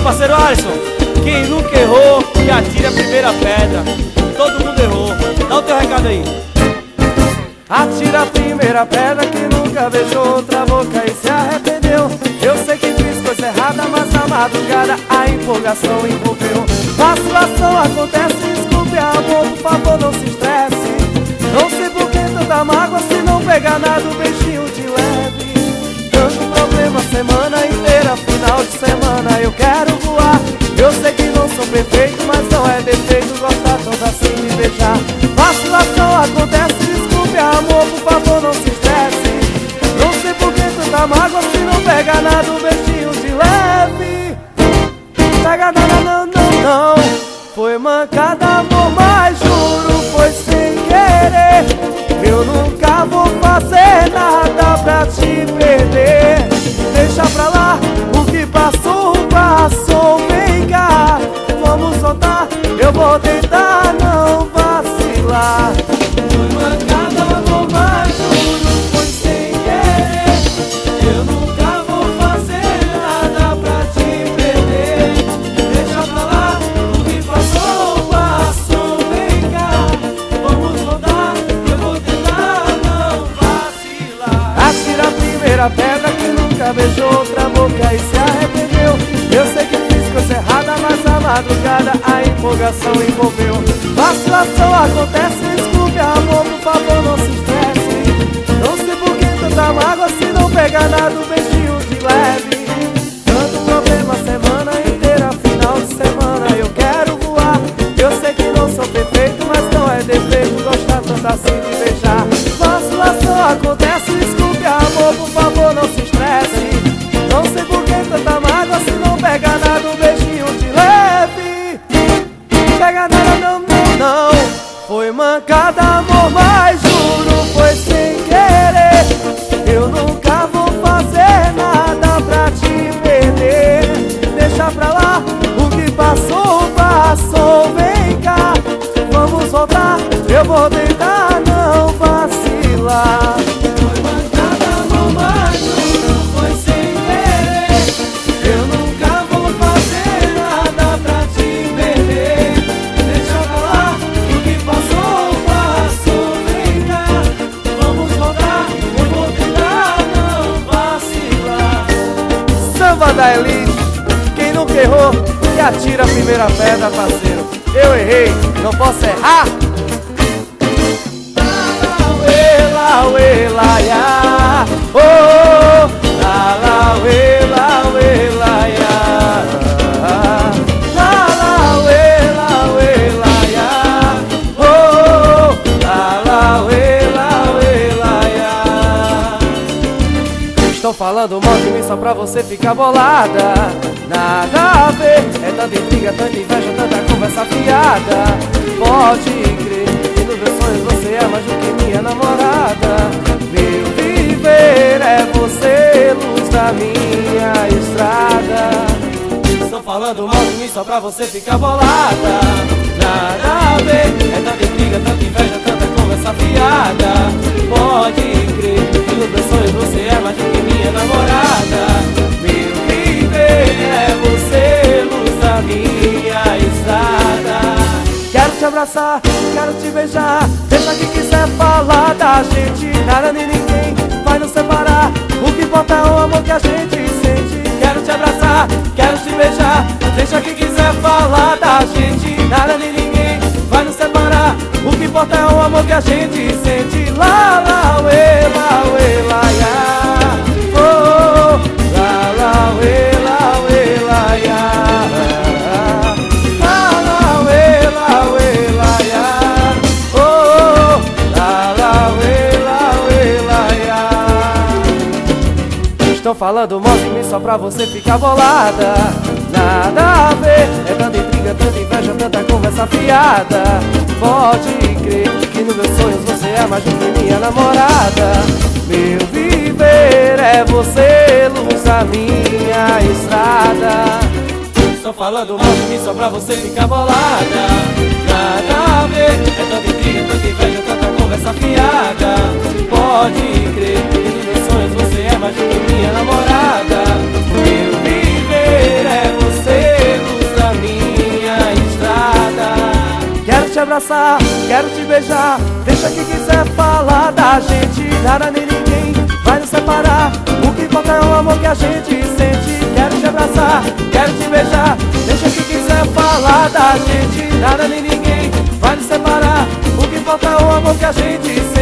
parceiro Alisson, quem nunca errou, que atire a primeira pedra. Todo mundo errou. Dá o teu recado aí. Atira a primeira pedra que nunca beijou outra boca e se arrependeu. Eu sei que fiz coisa errada, mas na madrugada a empolgação envolveu. Vacilação acontece, desculpe amor, por favor não se estresse. Não sei por que tanta mágoa, se não pegar nada o beijinho de leve. Tanto problema semana inteira, final de semana eu quero voar. Eu sei que não sou perfeito, mas não é defeito gostar tanto assim de beijar. Vacilação acontece, desculpe amor, por favor não se estresse. Não sei por que tanta mágoa, se não pega nada o beijinho de leve. Pega nada, não, não, não. Foi mancada amor, mas juro foi sem querer. Eu nunca vou fazer nada pra te perder. Deixa pra lá, o que passou, passou. Vem cá, vamos soltar, eu vou tentar não vacilar. Foi mancada amor, mas juro foi sem querer. Eu nunca vou fazer nada pra te perder. Deixa pra lá, o que passou, passou. Vem cá, vamos voltar, eu vou tentar não vacilar. Atira a primeira pedra que nunca beijou outra boca e se arrependeu. Eu sei que fiz coisa errada, mas na madrugada a empolgação envolveu. Vacilação acontece, desculpe amor, por favor não se estresse. Não sei por que tanta mágoa, se não pega nada o beijinho de leve. Tanto problema semana inteira, final de semana eu quero voar. Eu sei que não sou perfeito, mas não é defeito gostar tanto assim de beijar. Vacilação acontece, desculpe amor, por favor não se estresse. Não sei por que tanta mágoa, se não pega nada o beijinho de leve. Pega nada, não, não, não. Foi mancada amor, mas juro foi sem querer. Eu nunca vou fazer nada pra te perder. Deixa pra lá, o que passou, passou. Vem cá, vamos voltar, eu vou tentar não vacilar. Foi mancada amor, mas juro foi sem querer. Eu nunca vou fazer nada pra te perder. Deixa pra lá, o que passou, passou. Vem cá, vamos voltar, eu vou tentar não vacilar. Samba da elite, quem nunca errou, que atira a primeira pedra, parceiro. Eu errei, não posso errar. La uê, la ya, oh, la uê, la ya, la uê, la ya, oh, la uê, la ya. Estou falando mal de mim só pra você ficar bolada. Nada a ver, é tanta intriga, tanta inveja, tanta conversa fiada. Pode crer que nos meus sonhos você é mais do que minha namorada. Meu viver é você, luz da minha estrada. Estou falando mal de mim só pra você ficar bolada. Nada a ver, é tanta intriga, tanta inveja, tanta conversa fiada. Pode crer que nos meus sonhos você é mais do que minha namorada. Meu viver é você, luz da minha estrada. Quero te abraçar, quero te beijar. Deixa quem quiser falar da gente. Nada nem ninguém vai nos separar. O que importa é o amor que a gente sente. Quero te abraçar, quero te beijar. Deixa quem quiser falar da gente. Nada nem ninguém vai nos separar. O que importa é o amor que a gente sente. Lá, lá, uê, la, ya. Oh, lá, uê, la, ya. Estou falando mal de mim só pra você ficar bolada. Nada a ver, é tanta intriga, tanta inveja, tanta conversa fiada. Pode crer que nos meus sonhos você é mais do que minha namorada. Meu viver é você, luz da minha estrada. Estou falando mal de mim só pra você ficar bolada. Nada a ver, é tanta intriga, tanta inveja, tanta conversa fiada. Pode crer que nos meus sonhos você é mais do que minha namorada. Meu viver é você. abraçar, quero te beijar. Deixa quem quiser falar da gente, nada nem ninguém vai nos separar. O que importa é o amor que a gente sente. Quero te abraçar, quero te beijar. Deixa quem quiser falar da gente, nada nem ninguém vai nos separar. O que importa é o amor que a gente sente.